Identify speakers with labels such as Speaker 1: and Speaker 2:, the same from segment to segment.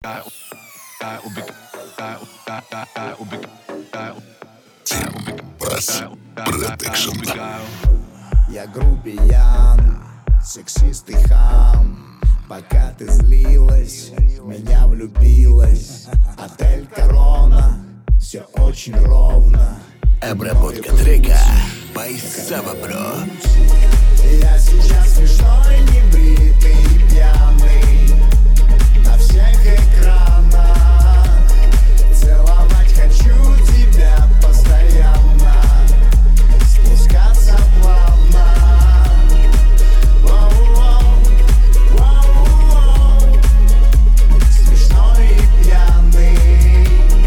Speaker 1: Я грубиян, сексист и хам. Пока ты злилась, в меня влюбилась. Отель Корона, все очень ровно.
Speaker 2: Обработка трека by Sava Bro.
Speaker 1: Я сейчас смешной, небритый и пьяный на всех экранах. Целовать хочу тебя постоянно, спускаться плавно. Смешной и пьяный.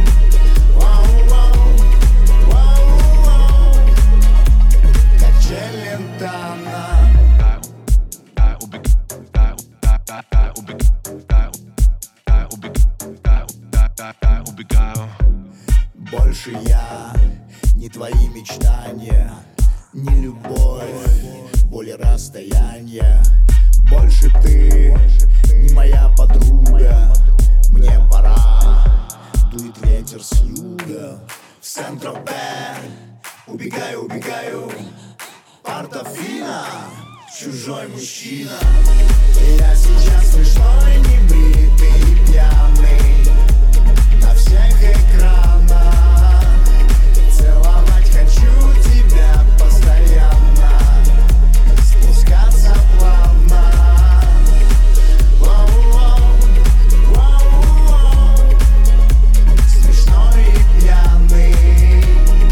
Speaker 1: Как Челентано. Больше я не твои мечтания, не любовь, боль и расстояние. Больше ты не моя подруга. Мне пора, дует ветер с юга. В Сент-Тропе убегаю, убегаю. Портофино, чужой мужчина. Я сейчас смешной, небритый и пьяный на всех экранах. Целовать хочу тебя постоянно, спускаться плавно. Смешной и пьяный.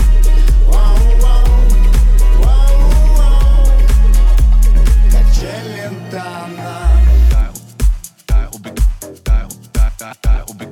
Speaker 1: Как Челентано.